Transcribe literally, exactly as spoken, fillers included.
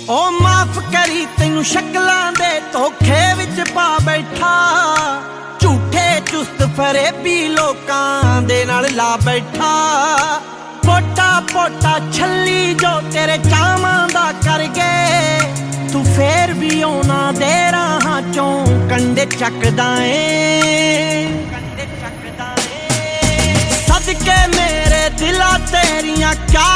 ओ माफ करी तैनू शक्लां दे धोखे विच पा बैठा, झूठे चुस्त फरेबी लोकां दे नाल ला बैठा। पोटा पोटा छल्ली जो तेरे चावां दा कर गए, तू फेर भी ओना दे राहां चों कंडे चकदा ए। सदके मेरे दिला तेरियां क्या